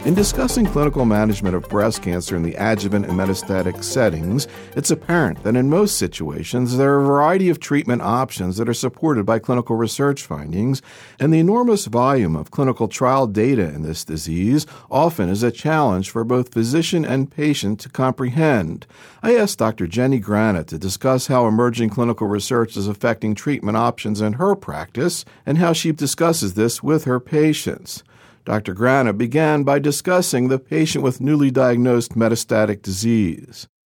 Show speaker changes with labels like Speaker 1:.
Speaker 1: In discussing clinical management of breast cancer in the adjuvant and metastatic settings, it's apparent that in most situations there are a variety of treatment options that are supported by clinical research findings, and the enormous volume of clinical trial data in this disease often is a challenge for both physician and patient to comprehend. I asked Dr. Jenny Granat to discuss how emerging clinical research is affecting treatment options in her practice and how she discusses this with her patients. Dr. Granat began by discussing the patient with newly diagnosed metastatic disease.